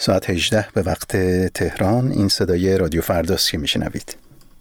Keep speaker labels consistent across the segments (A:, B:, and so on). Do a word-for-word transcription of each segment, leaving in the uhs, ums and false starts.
A: ساعت هجده به وقت تهران. این صدای رادیو فرداست که میشنوید.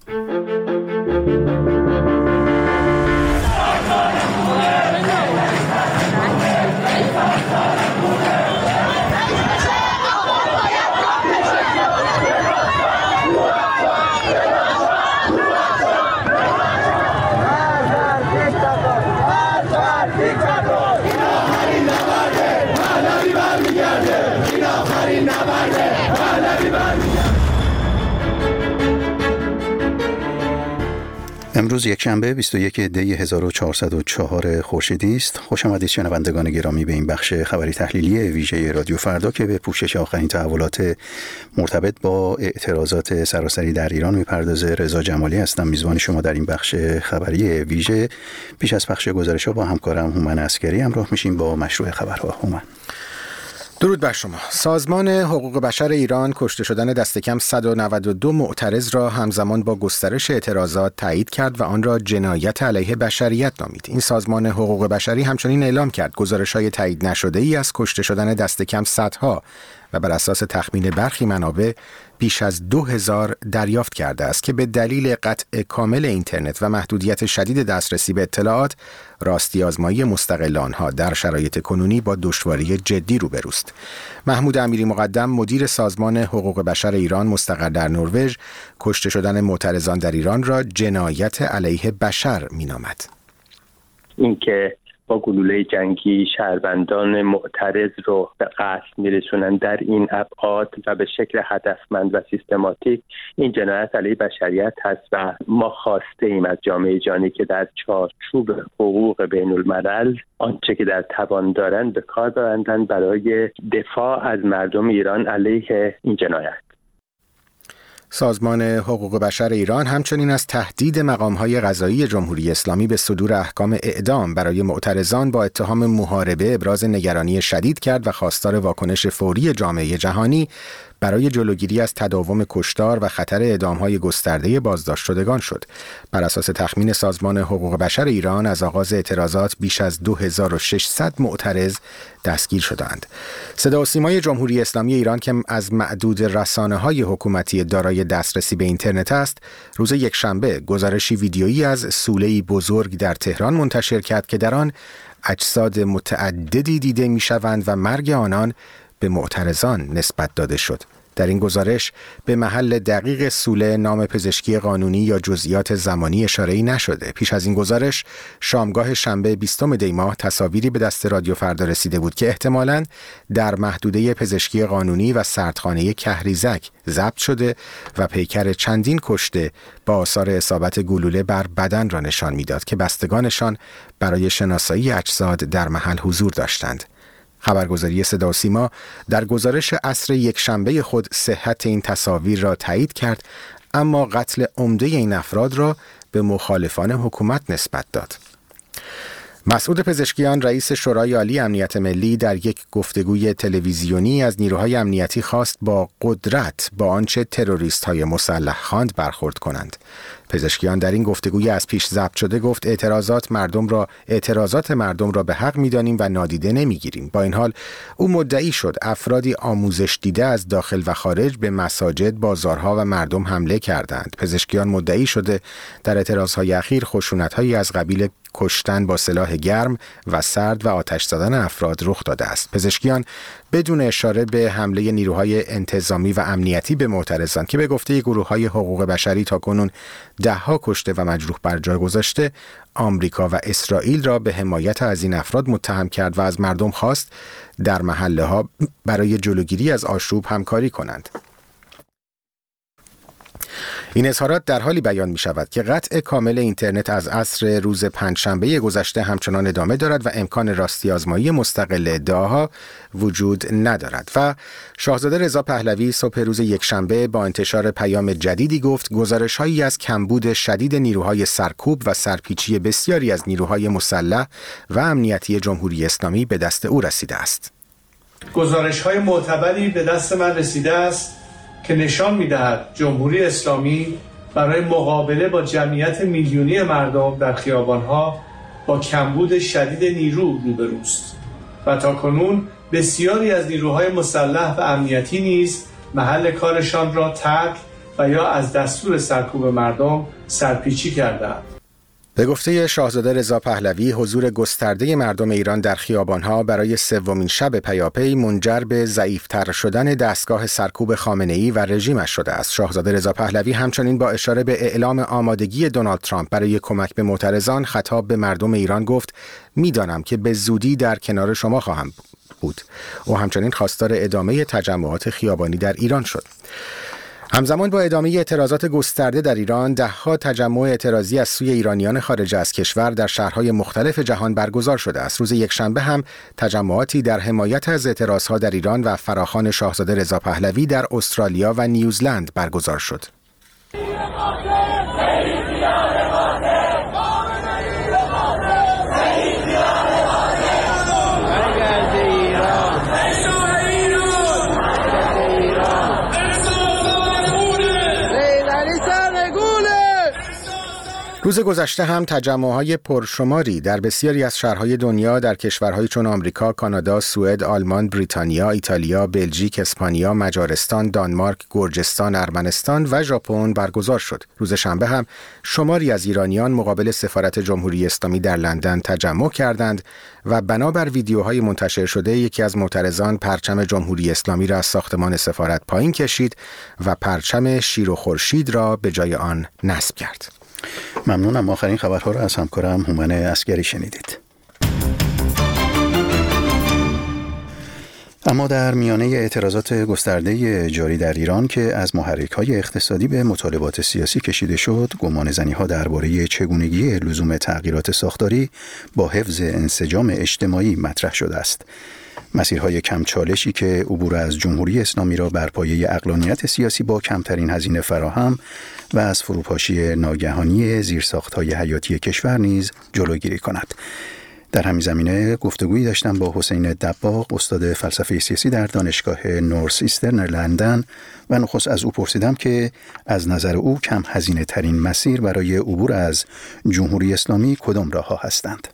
A: امروز یک شنبه بیست و یکم دی هزار و چهارصد و چهار خورشیدی است. خوش آمدید شنوندگان گرامی به این بخش خبری تحلیلی ویژه رادیو فردا که به پوشش آخرین تحولات مرتبط با اعتراضات سراسری در ایران میپردازه. رضا جمالی هستم، میزبان شما در این بخش خبری ویژه. پیش از پخش گزارش‌ها با همکارم هومن عسکری همراه میشیم با مشروع خبرها. هومن.
B: درود بر شما. سازمان حقوق بشر ایران کشته شدن دست کم صد و نود و دو معترض را همزمان با گسترش اعتراضات تایید کرد و آن را جنایت علیه بشریت نامید. این سازمان حقوق بشری همچنین اعلام کرد گزارش‌های تایید نشده‌ای از کشته شدن دست کم صدها و بر اساس تخمین برخی منابع بیش از دو هزار دریافت کرده است که به دلیل قطع کامل اینترنت و محدودیت شدید دسترسی به اطلاعات، راستی آزمایی مستقل آنها در شرایط کنونی با دشواری جدی روبروست. محمود امیری مقدم، مدیر سازمان حقوق بشر ایران مستقر در نروژ، کشته شدن معترضان در ایران را جنایت علیه بشر می‌نامد.
C: اینکه با گلوله جنگی شهروندان معترض رو به قتل میرسونن در این ابعاد و به شکل هدفمند و سیستماتیک، این جنایت علیه بشریت هست و ما خواسته ایم از جامعه جهانی که در چارچوب حقوق بین الملل آنچه که در توان دارن به کار ببندن برای دفاع از مردم ایران علیه این جنایت.
B: سازمان حقوق بشر ایران همچنین از تهدید مقام‌های قضایی جمهوری اسلامی به صدور احکام اعدام برای معترضان با اتهام محاربه ابراز نگرانی شدید کرد و خواستار واکنش فوری جامعه جهانی برای جلوگیری از تداوم کشتار و خطر اعدام‌های گسترده بازداشت شدگان شد. بر اساس تخمین سازمان حقوق بشر ایران از آغاز اعتراضات بیش از دو هزار و ششصد معترض دستگیر شدند. صدا و سیمای جمهوری اسلامی ایران که از معدود رسانه‌های حکومتی دارای دسترسی به اینترنت است، روز یکشنبه گزارشی ویدیویی از سوله‌ای بزرگ در تهران منتشر کرد که در آن اجساد متعددی دیده می‌شوند و مرگ آنان به معترضان نسبت داده شد. در این گزارش به محل دقیق سوله، نام پزشکی قانونی یا جزئیات زمانی اشاره‌ای نشده. پیش از این گزارش شامگاه شنبه بیستم دی ماه تصاویری به دست رادیو فردا رسیده بود که احتمالاً در محدوده پزشکی قانونی و سردخانه کهریزک ضبط شده و پیکر چندین کشته با آثار اصابت گلوله بر بدن را نشان می‌داد که بستگانشان برای شناسایی اجساد در محل حضور داشتند. خبرگزاری صدا و سیما در گزارش عصر یک شنبه خود صحت این تصاویر را تایید کرد، اما قتل عمده این افراد را به مخالفان حکومت نسبت داد. مسعود پزشکیان، رئیس شورای عالی امنیت ملی، در یک گفتگوی تلویزیونی از نیروهای امنیتی خواست با قدرت با آنچه تروریست‌های مسلح خواند برخورد کنند. پزشکیان در این گفتگوی از پیش ضبط شده گفت اعتراضات مردم را اعتراضات مردم را به حق می‌دانیم و نادیده نمی‌گیریم. با این حال او مدعی شد افرادی آموزش دیده از داخل و خارج به مساجد، بازارها و مردم حمله کردند. پزشکیان مدعی شده در اعتراضهای اخیر خشونت‌هایی از قبیل کشتن با سلاح گرم و سرد و آتش زدن افراد رخ داده است. پزشکیان بدون اشاره به حمله نیروهای انتظامی و امنیتی به معترضان که به گفته گروه‌های حقوق بشری تاکنون ده‌ها کشته و مجروح بر جای گذاشته، آمریکا و اسرائیل را به حمایت از این افراد متهم کرد و از مردم خواست در محله‌ها برای جلوگیری از آشوب همکاری کنند. این اظهارات در حالی بیان می شود که قطع کامل اینترنت از عصر روز پنجشنبه گذشته همچنان ادامه دارد و امکان راستی آزمایی مستقل ادعاها وجود ندارد. و شاهزاده رضا پهلوی صبح روز یکشنبه با انتشار پیام جدیدی گفت گزارش‌هایی از کمبود شدید نیروهای سرکوب و سرپیچی بسیاری از نیروهای مسلح و امنیتی جمهوری اسلامی به دست او رسیده است.
D: گزارش‌های معتبری به دست من رسیده است که نشان می‌دهد جمهوری اسلامی برای مقابله با جمعیت میلیونی مردم در خیابان‌ها با کمبود شدید نیرو روبروست و تاکنون بسیاری از نیروهای مسلح و امنیتی نیز محل کارشان را ترک و یا از دستور سرکوب مردم سرپیچی کردند.
B: به گفته شاهزاده رضا پهلوی، حضور گسترده مردم ایران در خیابان‌ها برای سومین شب پیاپی منجر به ضعیف‌تر شدن دستگاه سرکوب خامنه‌ای و رژیمش شده است. شاهزاده رضا پهلوی همچنین با اشاره به اعلام آمادگی دونالد ترامپ برای کمک به معترضان خطاب به مردم ایران گفت: می‌دانم که به زودی در کنار شما خواهم بود. او همچنین خواستار ادامه تجمعات خیابانی در ایران شد. همزمان با ادامه اعتراضات گسترده در ایران، ده‌ها تجمع اعتراضی از سوی ایرانیان خارج از کشور در شهرهای مختلف جهان برگزار شده است. روز یکشنبه هم تجمعاتی در حمایت از اعتراضها در ایران و فراخوان شاهزاده رضا پهلوی در استرالیا و نیوزلند برگزار شد. روز گذشته هم تجمع‌های پرشماری در بسیاری از شهرهای دنیا در کشورهای چون آمریکا، کانادا، سوئد، آلمان، بریتانیا، ایتالیا، بلژیک، اسپانیا، مجارستان، دانمارک، گرجستان، ارمنستان و ژاپن برگزار شد. روز شنبه هم شماری از ایرانیان مقابل سفارت جمهوری اسلامی در لندن تجمع کردند و بنابر ویدیوهای منتشر شده یکی از معترضان پرچم جمهوری اسلامی را از ساختمان سفارت پایین کشید و پرچم شیر و خورشید را به جای آن نصب کرد.
A: ممنونم. آخرین خبرها را از همکارم هومن عسگری شنیدید. اما در میانه اعتراضات گسترده جاری در ایران که از محرک‌های اقتصادی به مطالبات سیاسی کشیده شد، گمانه‌زنی‌ها درباره چگونگی لزوم تغییرات ساختاری با حفظ انسجام اجتماعی مطرح شده است. مسیرهای کم چالشی که عبور از جمهوری اسلامی را بر پایه عقلانیت سیاسی با کمترین هزینه فراهم و از فروپاشی ناگهانی زیرساخت‌های حیاتی کشور نیز جلوگیری کند. در همین زمینه گفتگویی داشتم با حسین دباغ، استاد فلسفه سیاسی در دانشگاه نورث ایسترن لندن و نخست از او پرسیدم که از نظر او کم هزینه ترین مسیر برای عبور از جمهوری اسلامی کدام راه‌ها هستند؟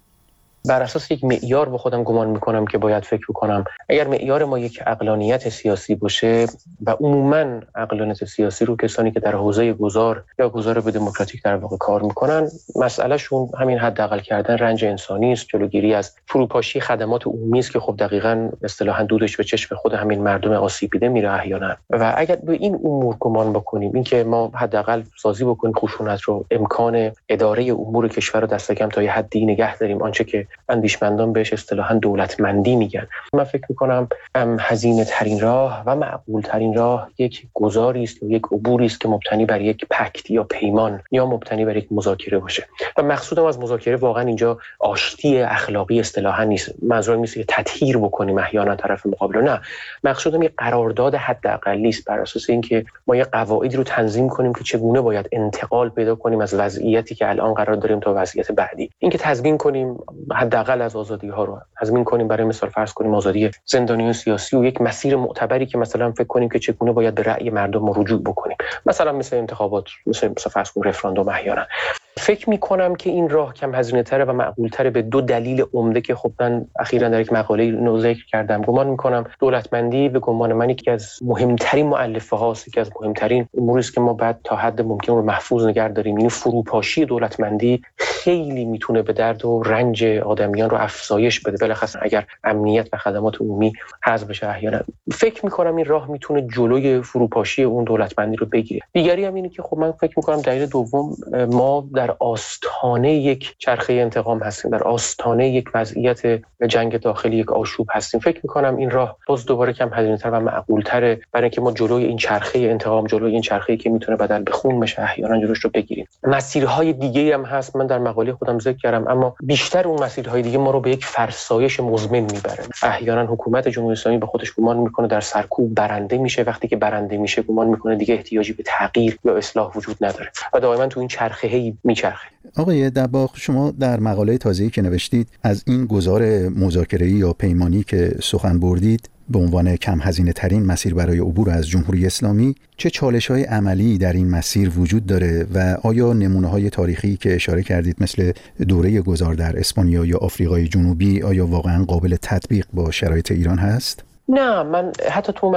E: بر اساس یک معیار با خودم گمان میکنم که باید فکر بکنم اگر معیار ما یک عقلانیت سیاسی باشه و عموما عقلانیت سیاسی رو کسانی که در حوزه گذار یا گذار به دموکراتیک در واقع کار میکنن، مسئله شون همین حداقل کردن رنج انسانی است، جلوگیری از فروپاشی خدمات عمومی است که خب دقیقاً اصطلاحاً دودش به چشم خود همین مردم آسیب دیده میره احیانا. و اگر به این امور گمان بکنیم، اینکه ما حداقل سازی بکنیم خشونت رو، امکان اداره امور کشور رو دست کم تا یه حدی نگه داریم، آنچه که اندیشمندان بهش اصطلاحاً دولتمندی میگن، من فکر میکنم هزینه ترین راه و معقول ترین راه یک گذاری است یا یک عبوری است که مبتنی بر یک پکت یا پیمان یا مبتنی بر یک مذاکره باشه. و مقصودم از مذاکره واقعا اینجا آشتی اخلاقی اصطلاحاً نیست، منظورم نیست که تطهیر بکنیم احیانا طرف مقابل، نه، مقصودم یک قرارداد حداقلی است بر اساس اینکه ما یک قواعدی رو تنظیم کنیم که چگونه باید انتقال پیدا کنیم از وضعیتی که الان قرار داریم تا وضعیت بعدی. اینکه تضمین کنیم حداقل از آزادی ها رو تضمین کنیم، برای مثال فرض کنیم آزادی زندانیان سیاسی و یک مسیر معتبری که مثلا فکر کنیم که چگونه باید به رأی مردم رجوع بکنیم، مثلا مثل انتخابات، مثل مثلا فرض کنیم رفراندوم احیانا. فکر می‌کنم که این راه کم هزینه‌تره و معقول‌تره به دو دلیل عمده که خب من اخیراً در یک مقاله اینو ذکر کردم. گمان می‌کنم دولتمندی به گمان من یکی از مهمترین مؤلفه هاست، یکی از مهمترین اموری است که ما باید تا حد ممکن رو محفوظ نگه داریم. این فروپاشی دولتمندی خیلی میتونه به درد و رنج آدمیان رو افزایش بده، بالاخره اگر امنیت و خدمات عمومی حذف بشه احیانا. فکر می‌کنم این راه میتونه جلوی فروپاشی اون دولتمندی رو بگیره. دیگری هم اینه که خب من فکر می‌کنم دلیل دوم، ما در آستانه یک چرخه انتقام هستیم، در آستانه یک وضعیت جنگ داخلی، یک آشوب هستیم. فکر می‌کنم این راه باز دوباره کم هزینه‌تر و معقول‌تره برای اینکه ما جلوی این چرخه انتقام، جلوی این چرخه‌ای که میتونه بدل به خون بشه احیانا جلوش رو بگیریم. مسیرهای دیگه‌ای هم هست، من در مقاله خودم ذکر کردم، اما بیشتر اون مسیرهای دیگه ما رو به یک فرسایش مزمن میبره. احیانا حکومت جمهوری اسلامی به خودش گمان میکنه در سرکوب برنده میشه، وقتی که برنده میشه گمان میکنه دیگه احتیاجی به تغییر یا اصلاح وجود نداره و دائما تو این چرخه‌ای میچرخه.
A: آقای دباغ، شما در مقاله تازه‌ای که نوشتید از این گذار مذاکره‌ای یا پیمانی که سخن بردید به عنوان کم هزینه ترین مسیر برای عبور از جمهوری اسلامی، چه چالش‌های عملی در این مسیر وجود داره و آیا نمونه‌های تاریخی که اشاره کردید مثل دوره گذار در اسپانیا یا آفریقای جنوبی آیا واقعاً قابل تطبیق با شرایط ایران هست؟
E: نه، من حتی تو